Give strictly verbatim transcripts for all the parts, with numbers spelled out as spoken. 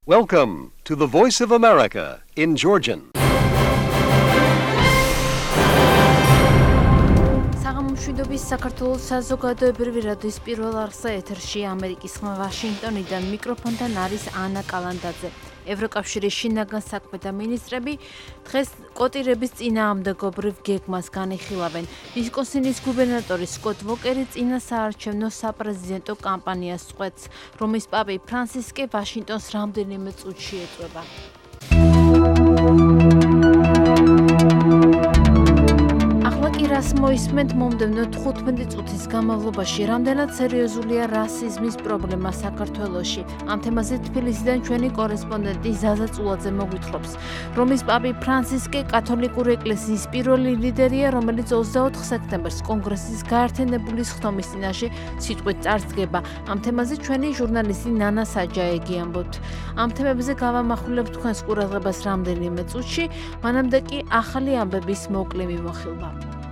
Welcome to the Voice of America in Georgian. საღამომშვიდობის საქართველოს საზოგადოებრივი რადიოს პირველ არხზე ეთერში ამერიკის ხმა ვაშინგტონიდან მიკროფონთან არის ანა კალანდაძე. ევროკავშირის შინაგან საქმეთა მინისტრები დღეს კოტირების წინააღმდეგობრივ გეგმას განიხილავენ. ვისკონსინის გუბერნატორი სკოტ ვოკერი წინასაარჩევნო საპრეზიდენტო კამპანიას წყვეტს, რომის პაპი ფრანცისკე ვაშინგტონს რამდენიმე წუთში ეწვევა. რას მოისმენთ მომდევნო თხუთმეტი წუთის განმავლობაში, რამდენად სერიოზულია რასიზმის პრობლემა საქართველოში. ამ თემაზე თბილისიდან ჩვენი კორესპონდენტი ზაზა წულაძე მოგვითხრობს. რომის პაპი ფრანცისკე კათოლიკური ეკლესიის პირველი ლიდერია, რომელიც ოცდაოთხ სექტემბერს კონგრესის გაერთიანებული სხდომის წინაშე სიტყვით წარსდგება. ამ თემაზე ჩვენი ჟურნალისტი ნანა საჯაეგი ამბობთ. ამ თემებზე გავამახვილებთ თქვენს ყურადღებას რამდენიმე წუთში, მანამდე კი ახალი ამბების მოკლე მიმოხილვა.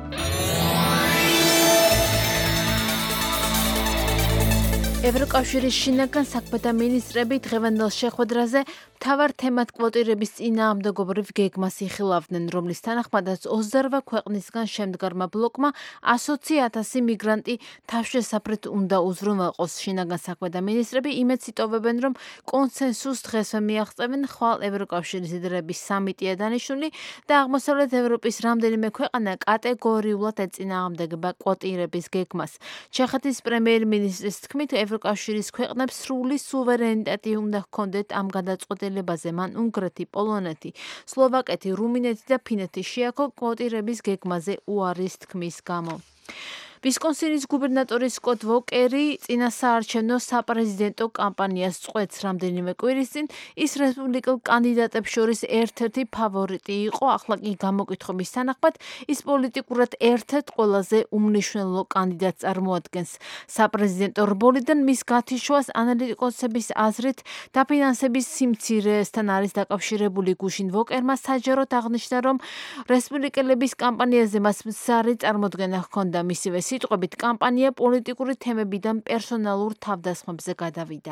ევროკავშირის შინაგან საქმეთა მინისტრები დღევანდელ შეხვედრაზე მთავარ თემად კვოტირების წინააღმდეგობრივ გეგმას იხილავდნენ, რომლის თანახმადაც ოცდაორ ქვეყნისგან შემდგარმა ბლოკმა ასოცი ათასი მიგრანტი თავშესაფრით უნდა უზრუნველყოს. შინაგან საქმეთა მინისტრები იმედს იტოვებენ, რომ კონსენსუსს დღესვე მიაღწევენ. ხვალ ევროკავშირის ლიდერების სამიტია დანიშნული და აღმოსავლეთ ევროპის რამდენიმე ქვეყანა კატეგორიულად ეწინააღმდეგება კვოტირების გეგმას. ჩეხეთის პრემიერ-მინისტრის თქმით, ევროკავშირის ქვეყნებს სრული სუვერენიტეტი უნდა ჰქონდეთ ამ გადაწყვეტილებაზე. მან უნგრეთი, პოლონეთი, სლოვაკეთი, რუმინეთი და ფინეთი შეაქო კვოტირების გეგმაზე უარის თქმის გამო. ვისკონსინის გუბერნატორი სკოტ ვოკერი წინასაარჩევნო საპრეზიდენტო კამპანიას წყვეტს. რამდენიმე კვირის წინ ის რესპუბლიკელ კანდიდატებს შორის ერთ-ერთი ფავორიტი იყო. ახლა კი გამოკითხების თანახმად ის პოლიტიკურად ერთ-ერთ ყველაზე უმნიშვნელო კანდიდატს წარმოადგენს. საპრეზიდენტო რბოლიდან მის გათიშვას ანალიტიკოსების აზრით დაფინანსების სიმცირესთან არის დაკავშირებული. გუშინ ვოკერმა საჯაროდ აღნიშნა, რომ რესპუბლიკელების კამპანიაზე მას მცირე წარმოდგენა ჰქონდა. მისივე სიტყვებით, კამპანია პოლიტიკური თემებიდან პერსონალურ თავდასხმებზე გადავიდა.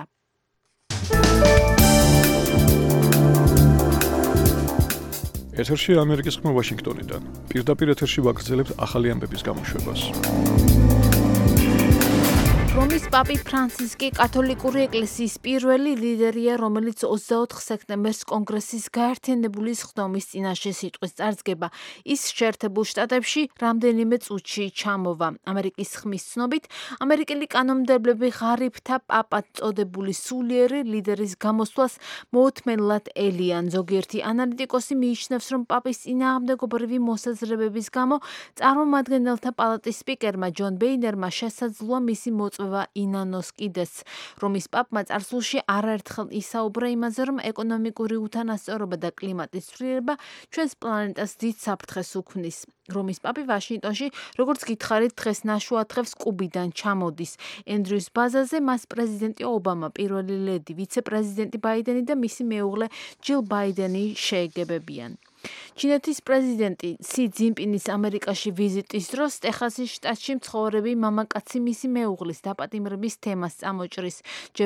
ეთერში ამერიკის ხმა ვაშინგტონიდან. პირდაპირ ეთერში ვაგრძელებთ ახალი ამბების გამოშვებას. რომის პაპი ფრანცისკე კათოლიკური ეკლესიის პირველი ლიდერია, რომელიც ოცდაოთხ სექტემბერს კონგრესის გაერთიანებული სხდომის წინაშე სიტყვის წარსდგება. ის შეერთებულ შტატებში რამდენიმე წუთში ჩამოვა. ამერიკის ხმის ცნობით, ამერიკელი კანონმდებლები ღარიბთა პაპად წოდებული სულიერი ლიდერის გამოსვლას მოუთმენლად ელიან. ზოგიერთი ანალიტიკოსი მიიჩნევს, რომ პაპის წინააღმდეგობრივი მოსაზრებების გამო წარმომადგენელთა პალატის სპიკერმა ჯონ ბეინერმა შესაძლოა მისი მოწვევა ინანოს კიდეც. რომის პაპმა წარსულში არაერთხელ ისაუბრა იმაზე, რომ ეკონომიკური უთანასწორობა და კლიმატის ცვლილება ჩვენს პლანეტას დიდ საფრთხეს უქმნის. რომის პაპი ვაშინგტონში, როგორც გითხარით, დღეს ნაშუადღებს კუბიდან ჩამოდის. ენდრიუს ბაზაზე მას პრეზიდენტი ობამა, პირველი ლედი, ვიცე-პრეზიდენტი ბაიდენი და მისი მეუღლე ჯილ ბაიდენი შეეგებებიან. ჩინეთის პრეზიდენტი სი ძინპინის ამერიკაში ვიზიტის დროს ტეხასის შტატში მცხოვრები მამაკაცი მისი მეუღლის დაპატიმრების თემას წამოჭრის.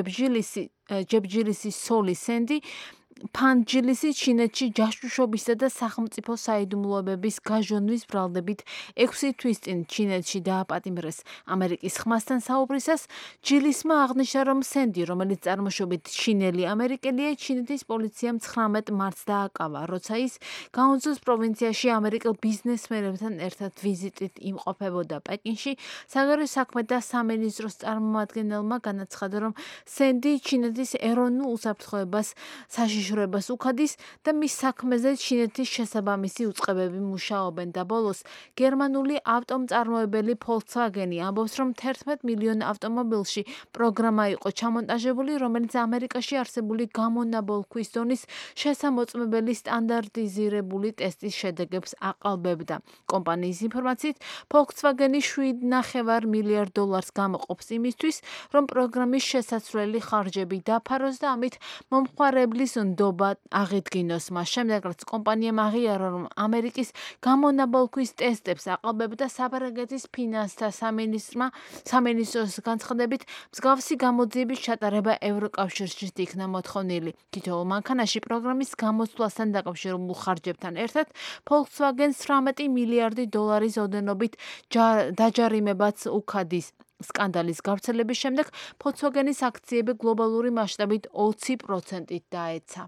ჯებჯილისი სოლი სენდი ფანჯილისი ჩინეთში ჯაშუშობისა და სახელმწიფო საიდუმლოებების გაჟონვის ბრალდებით ექვსი თვის წინ ჩინეთში დააპატიმრეს. ამერიკის ხმასთან საუბრისას ჯილისმა აღნიშნა, რომ სენდი, რომელიც წარმოშობით ჩინელი ამერიკელია, ჩინეთის პოლიციამ ცხრამეტ მარტს დააკავა, როცა ის გაუნძოს პროვინციაში ამერიკელ ბიზნესმენებთან ერთად ვიზიტით იმყოფებოდა. პეკინში საგარეო საქმეთა სამინისტროს წარმომადგენელმა განაცხადა, რომ სენდი ჩინეთის ეროვნულ უსაფრთხოებას საშიშროებას უხადის და მის საქმეზე ჩინეთის შესაბამისი უწყებები მუშაობენ და ბოლოს გერმანული ავტომწარმოებელი Volkswagen ამბობს, რომ თერთმეტ მილიონ ავტომობილში პროგრამა იყო ჩამონტაჟებული, რომელიც ამერიკაში არსებული გამონაბოლ ქვის დონის შესამოწმებელი სტანდარტიზირებული ტესტის შედეგებს აყალბებდა. კომპანიის ინფორმაციით, Volkswagen შვიდ ნახევარ მილიარდ დოლარს გამოყოფს იმისთვის, რომ პროგრამის შესაცვლელი ხარჯები დაფაროს და ამით მომხმარებლის ნდობა აღიდგინოს მას. შემდეგ რაც კომპანიამ აღიარა, რომ ამერიკის გამონაბოლქვის ტესტებს აყალბებდა საფრანგეთის ფინანსთა სამინისტრმა, სამინისტროს განცხადებით, მსგავსი გამოძიების ჩატარება ევროკავშირშიც იქნა მოთხოვნილი. თითოეულ მანქანაში პროგრამის გამოცვლასთან დაკავშირებულ ხარჯებთან ერთად Volkswagen ცხრამეტი მილიარდი დოლარის ოდენობით დაჯარიმებაც უქადის. სკანდალის გავრცელების შემდეგ Volkswagen-ის აქციები გლობალური მასშტაბით ოცი პროცენტით დაეცა.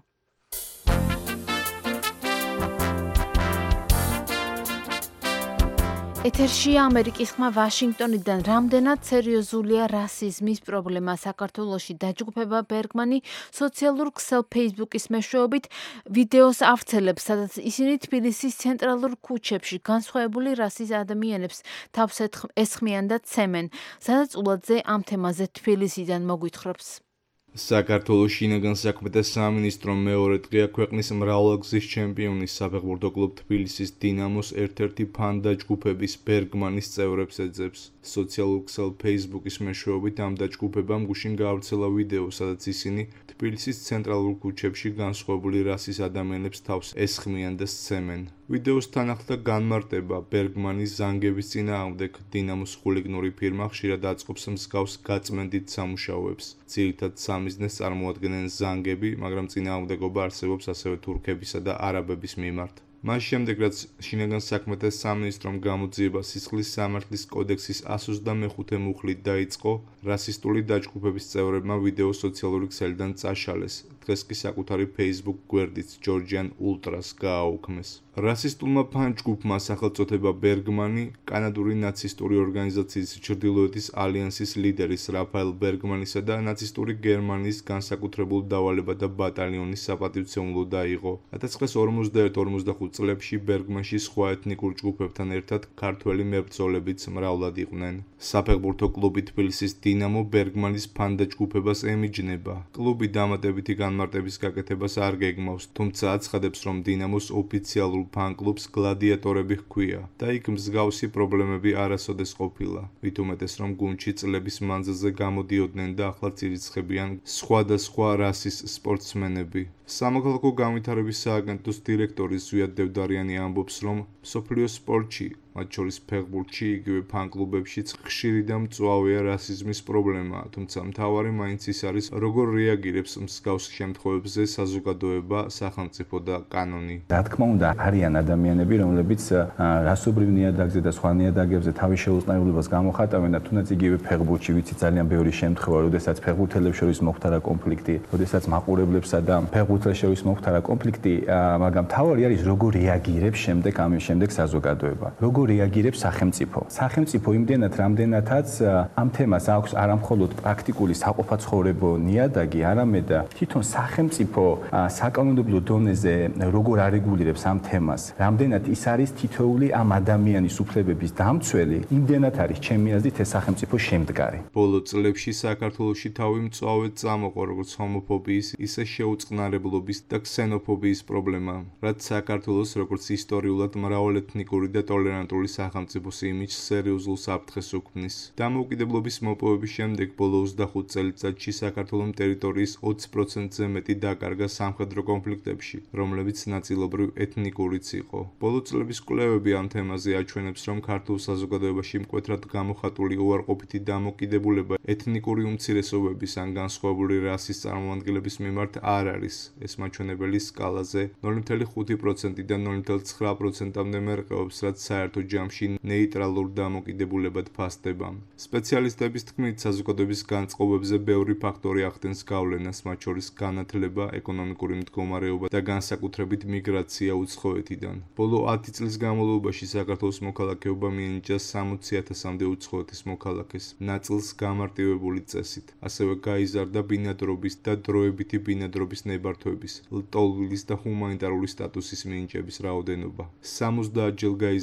ეთერშია ამერიკის ხმა ვაშინგტონიდან. რამდენად სერიოზულია რასიზმის პრობლემა საქართველოში? დაჯგუფება ბერგმანი სოციალურ ქსელ Facebook-ის მეშვეობით ვიდეოს ავრცელებს, სადაც ისინი თბილისის ცენტრალურ ქუჩებში განსხვავებული რასის ადამიანებს თავს ესხმიან და ცემენ. სადაც ულადზე ამ თემაზე თბილისიდან მოგვითხრობს. საქართველოს შინაგან საქმეთა სამინისტრომ მეორე დღეა ქვეყნის მრავალგზის ჩემპიონის საფეხბურთო კლუბ თბილისის დინამოს ერთ-ერთი ფან დაჯგუფების ბერგმანის წევრებს ეძებს. სოციალურ ქსელ Facebook-ის მეშვეობით ამ დაჯგუფებამ გუშინ გაავრცელა ვიდეო, სადაც ისინი თბილისის ცენტრალურ ქუჩებში განსხვავებული რასის ადამიანებს თავს ესხმიან და სცემენ. ვიდეოს თანახმად განმარტება ბერგმანის ზანგების წინააღმდეგ დინამოს ხულიგნური ფირმა ხშირად აწყობს მსგავს გაწმენდით სამუშაოებს. ძირითად სამიზნეს წარმოადგენენ ზანგები, მაგრამ წინააღმდეგობა არსებობს ასევე თურქებისა და არაბების მიმართ. მას შემდეგ, რაც შინაგან საქმეთა სამინისტრომ გამოძიება სისხლის სამართლის კოდექსის εκατს ოცდამეხუთე მუხლით დაიწყო, რასისტული დაჯგუფების წევრებმა ვიდეო სოციალური ქსელიდან წაშალეს. დღეს კი საკუთარი Facebook გვერდით Georgian Ultras გააუქმეს. რასისტულმა ფანჯგუფმა სახელწოდება ბერგმანი კანადური ნაცისტური ორგანიზაციის ჩრდილოეთის ალიანსის ლიდერის რაფაელ ბერგმანისა და ნაცისტური გერმანიის განსაკუთრებულ დავალებათა ბატალიონის საპატივცემულო დაიღო. ათას ცხრაასი ორმოცდაერთი ორმოცდახუთ წლებში ბერგმანში სხვა ეთნიკურ ჯგუფებთან ერთად ქართველი მებრძოლებიც მრავლად იყვნენ. საფეხბურთო კლუბი თბილისის დინამო ბერგმანის ფანჯგუფებას ემიჯნება. კლუბი დამატებითი განმარტების გაკეთებას არ გეგმავს, თუმცა აცხადებს, რომ დინამოს ოფიციალურ ფან-კლუბს გლადიატორები ჰქვია და იქ მსგავსი პრობლემები არასოდეს ყოფილა. მით უმეტეს, რომ გუნდში წლების მანძილზე გამოდიოდნენ და ახლაც ირიცხებიან სხვადასხვა რასის სპორტსმენები. სამოქალაქო განვითარების სააგენტოს დირექტორი ზვიად დევდარიანი ამბობს, რომ მსოფლიო სპორტში, მათ შორის ფეხბურთში, იგივე ფან-კლუბებშიც ხშირი და მწვავეა რასიზმის პრობლემა, თუმცა მთავარი მაინც ის არის, როგორ რეაგირებს მსგავს შემთხვევებზე საზოგადოება, სახელმწიფო და კანონი. რა თქმა უნდა, არიან ადამიანები, რომლებიც რასობრივ ნიადაგზე და სხვა ნიადაგებზე თავის შეუწყნარებლობას გამოხატავენ და თუნდაც იგივე ფეხბურთში ვიცი ძალიან ბევრი შემთხვევა, როდესაც ფეხბურთელებს შორის მოხდარა კონფლიქტი, როდესაც მაყურებლებსა და ფეხბურთელებს შორის მოხდარა კონფლიქტი, მაგრამ თავი არის როგორ რეაგირებს შემდეგ ამ შემდეგ საზოგადოება. როგორ რეაგირებს სახელმწიფო. სახელმწიფო იმდენად რამდენადაც ამ თემას აქვს არამხოლოდ პრაქტიკული საყოფაცხოვრებო ნიადაგი, არამედ თვითონ სახელმწიფო საკანონმდებლო დონეზე როგორ არეგულირებს ამ თემას. რამდენად ის არის თითოეული ამ ადამიანის უფლებების დამცველი, იმდენად არის ჩემი აზრით ეს სახელმწიფო შემდგარი. ბოლო წლებში საქართველოში თავი მწვავედ წამოყო როგორც ჰომოფობიის, ისე შეუწყნარებლობის და ქსენოფობიის პრობლემა, რაც საქართველოს როგორც ისტორიულად მრავალეთნიკური და ტოლერანტული სახელმწიფოს იმიჯს სერიოზულ საფრთხეს უქმნის. დამოუკიდებლობის მოპოვების შემდეგ ბოლო ოცდახუთ წელიწადში საქართველოს ტერიტორიის ოცი პროცენტზე მეტი დაკარგა სამხედრო კონფლიქტებში, რომლებიც ნაწილობრივ ეთნიკურიც იყო. ბოლო წლების კვლევები ამ თემაზე აჩვენებს, რომ ქართულ საზოგადოებაში მკვეთრად გამოხატული უარყოფითი დამოკიდებულება ეთნიკური უმცირესობების ან განსხვავებული რასის წარმომადგენლების მიმართ არ არის. ეს მაჩვენებელი სკალაზე ნული ფუძნელი ხუთი პროცენტიდან ნული ფუძნელი ცხრა პროცენტამდე მერყეობს, რაც საერთო ჯამში ნეიტრალურ დამოკიდებულებად ფასდება. სპეციალისტების თქმით, საზოგადოების განწყობებზე ბევრი ფაქტორი ახდენს გავლენას, მათ შორის განათლება, ეკონომიკური მდგომარეობა და განსაკუთრებით მიგრაცია უცხოეთიდან. ბოლო ათი წლის განმავლობაში საქართველოს მოქალაქეობა მიენიჭა სამოცი ათასამდე უცხოეთის მოქალაქეს, ნაწილს გამარტივებული წესით. ასევე გაიზარდა ბინადრობის და დროებითი ბინადრობის ნებართვების, ლტოლვილის და ჰუმანიტარული სტატუსის მინიჭების რაოდენობა. სამოცდაათ ჯერ გაიზარდა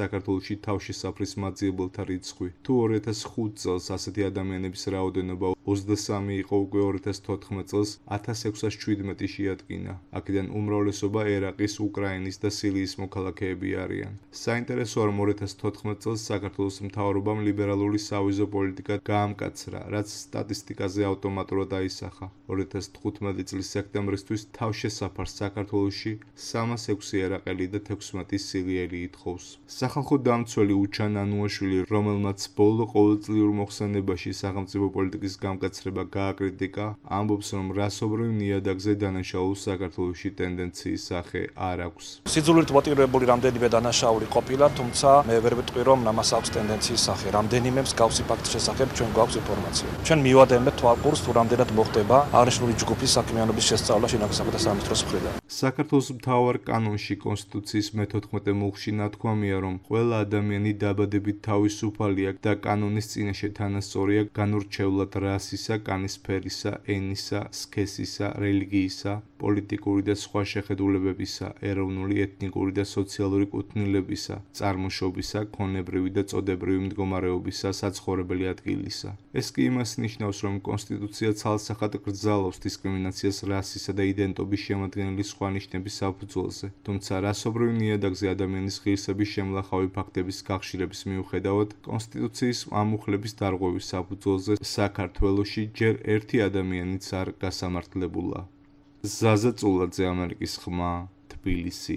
საქართველოში თავშესაფრის მაძიებელთა რიცხვი. თუ ორი ათას ხუთ წელს ასეთი ადამიანების რაოდენობა ოცდასამი იყო, უკვე ორი ათას თოთხმეტ წელს ათას ექვსას შვიდმეტი შეადგინა. აქედან უმრავლესობა ერაყის, უკრაინის და სირიის მოქალაქეები არიან. საინტერესოა, რომ ორი ათას თოთხმეტ წელს საქართველოს მთავრობამ ლიბერალური სავიზო პოლიტიკა გაამკაცრა, რაც სტატისტიკაზე ავტომატურად აისახა. ორი ათას თხუთმეტი წლის სექტემბრისთვის თავშესაფარს საქართველოში სამას ექვსი ერაყელი და თექვსმეტი სირიელი ითხოვს. სახალხო დამცველი უჩან ანუაშვილი, რომელმაც ბოლო ყოველწლიურ მოხსენებაში სახელმწიფო პოლიტიკის გამკაცრება გააკრიტიკა, ამბობს, რომ რასობრივ ნიადაგზე დანაშაულ საქართველოში ტენდენციის სახე არ აქვს. სიძულვილით მოტივირებული რამდენიმე დანაშაული ყოფილა, თუმცა მე ვერ ვიტყვი, რომ ამას აქვს ტენდენციის სახე. რამდენიმე მსგავსი ფაქტის შესახებ ჩვენ გვაქვს ინფორმაცია. ჩვენ მივადენებთ თვალყურს, თუ რამდენად მოხდება აღნიშნული ჯგუფის საქმიანობის შესწავლა შინაგან საქმეთა სამინისტროს მხრიდან. საქართველოს მთავარ კანონში კონსტიტუციის მეთოთხმეტე მუხლში ნათქვამია, რომ ყველა ადამიანი დაბადებით თავისუფალია და კანონის წინაშე თანასწორია განურჩევლად რასისა, კანის ფერისა, ენისა, სქესისა, რელიგიისა, პოლიტიკური და სხვა შეხედულებებისა, ეროვნული, ეთნიკური და სოციალური კუთვნილებისა, წარმოშობისა, ქონებრივი და წოდებრივი მდგომარეობისა, საცხოვრებელი ადგილისა. ეს კი იმას ნიშნავს, რომ კონსტიტუცია ცალსახად გრძალავს დისკრიმინაციას რასისა და იდენტობის შემადგენელი სხვა ნიშნების საფუძველზე, თუმცა რასობრივ ნიადაგზე ადამიანის ღირსების შემლახავი ფაქტების გახშირების მიუხედავად, კონსტიტუციის ამუხლების დარღვევის საფუძველზე საქართველოში ჯერ ერთი ადამიანიც არ გასამართლებულა. ზაზა წულაძე, ამერიკის ხმა, თბილისი.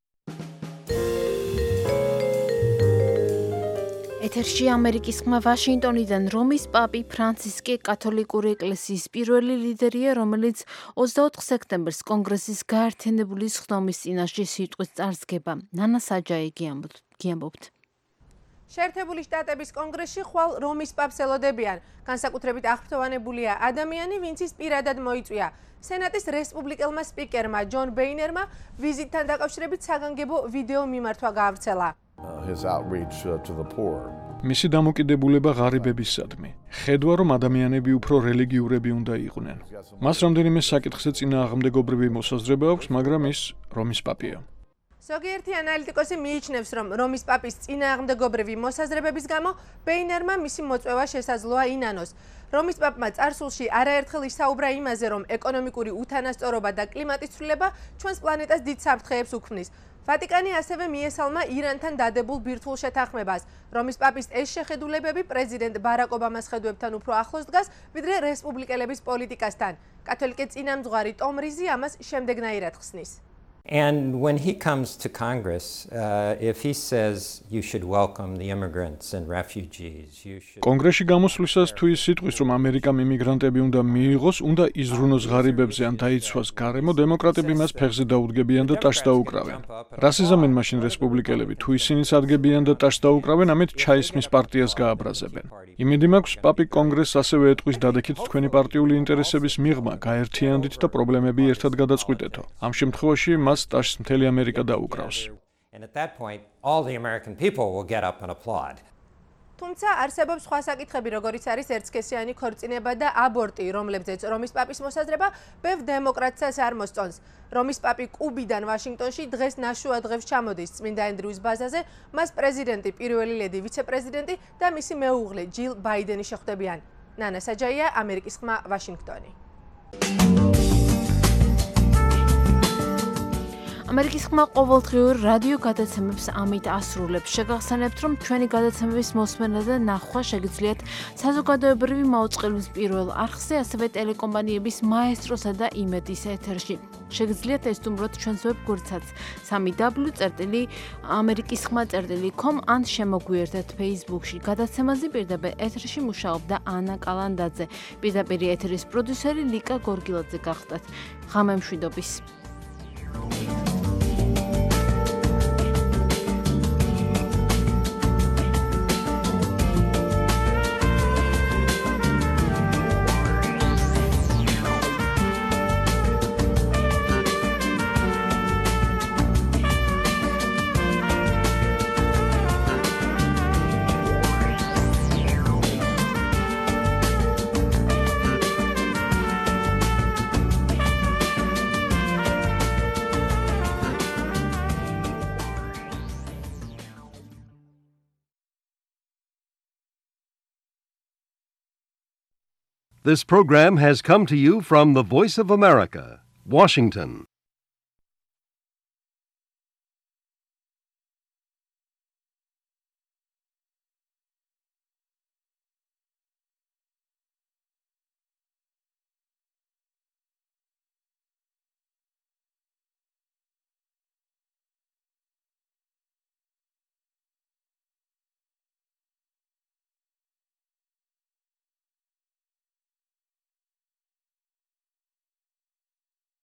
ეთერში ამერიკის ხმა ვაშინგტონიდან. რომის პაპი ფრანცისკე კათოლიკური ეკლესიის პირველი ლიდერია, რომელიც ოცდაოთხ სექტემბერს კონგრესის გაერთიანებული სხდომის წინაშე სიტყვის წარსგება. ნანა საჯაი გიამბობთ. შეერთებული შტატების კონგრესში ხვალ რომის პაპს ელოდებიან. განსაკუთრებით აღფრთოვანებულია ადამიანი, ვინც ის პირადად მოიწვია. სენატის რესპუბლიკელმა სპიკერმა ჯონ ბეინერმა ვიზიტთან დაკავშირებით საგანგებო ვიდეო მიმართვა გაავრცელა. მისი დამოკიდებულება ღარიბებისადმი. ხედვა, რომ ადამიანები უფრო რელიგიურები უნდა იყვნენ. მას რამდენიმე საკითხზე წინააღმდეგობრივი მოსაზრება აქვს, მაგრამ ის რომის პაპია. ზოგიერთი ანალიტიკოსი მიიჩნევს, რომ რომის პაპის წინააღმდეგობრივი მოსაზრებების გამო ბეინერმა მისი მოწვევა შესაძლოა ინანოს. რომის პაპმა წარსულში არაერთხელ ისაუბრა იმაზე, რომ ეკონომიკური უთანასწორობა და კლიმატის ცვლილება ჩვენს პლანეტას დიდ საფრთხეებს უქმნის. ვატიკანი ასევე მიესალმა ირანთან დადებულ ბირთვულ შეთანხმებას. რომის პაპის ეს შეხედულებები პრეზიდენტ ბარაკ ობამას ხედვებთან უფრო ახლოს დგას, ვიდრე რესპუბლიკელების პოლიტიკასთან. კათოლიკე წინამძღვარი ტომ რიზი ამას შემდეგნაირად ხსნის. And when he comes to Congress, uh, if he says you should welcome the immigrants and refugees, you should... კონგრესში გამოსვლისას თუ ის სიტყვის, რომ ამერიკამ იმიგრანტები უნდა მიიღოს, უნდა იზრუნოს ღარიბებზე ან დაიცვას გარემო, დემოკრატები მას ფეხზე დაუდგებიან და ტაშს დაუკრავენ. რას იზამენ მაშინ რესპუბლიკელები? თუ ისინი სადგებიან და ტაშს დაუკრავენ, ამით ჩაისმის პარტიას გააბრაზებენ. იმედი მაქვს, პაპი კონგრესს ასევე ეტყვის დადექით თქვენი პარტიული ინტერესების მიღმა, გაერთიანდით და პრობლემები ერთად გადაწყვიტეთო. ამ შემთხვევაში მას ტაშს მთელი ამერიკა დაუკრავს. თუმცა არსებობს სხვა საკითხები, როგორიც არის ერთსქესიანი ქორწინება და აბორტი, რომლებზეც რომის პაპის მოსაზრება ბევრ დემოკრატსაც არ მოსწონს. რომის პაპი კუბიდან ვაშინგტონში დღეს ნაშუადღებს ჩამოდის წმინდა ენდრიუს ბაზაზე, მას პრეზიდენტი, პირველი ლედი, ვიცე-პრეზიდენტი და მისი მეუღლე ჯილ ბაიდენი შეხვდებიან. ნანა საჯაია, ამერიკის ხმა, ვაშინგტონი. ამერიკის ხმა ყოველდღიურ რადიო გადაცემებს ამით ასრულებს. შეგახსენებთ, რომ ჩვენი გადაცემების მოსმენა და ნახვა შეგიძლიათ საზოგადოებრივი მაუწყებლის პირველ არხზე, ასევე ტელეკომპანიების მაესტროსა და იმედის ეთერში. შეგიძლიათ ესტუმროთ ჩვენს ვებგვერდსაც სამი დაბლიუ წერტილი ამერიკის ხმა წერტილი com ან შემოგვიერთეთ Facebook-ში. გადაცემაზე პირდაპირ ეთერში მუშაობდა ანა კალანდაძე. პირდაპირ ეთერის პროდიუსერი ლიკა გორგილაძე გახდათ. ღამე მშვიდობის. This program has come to you from the Voice of America, Washington.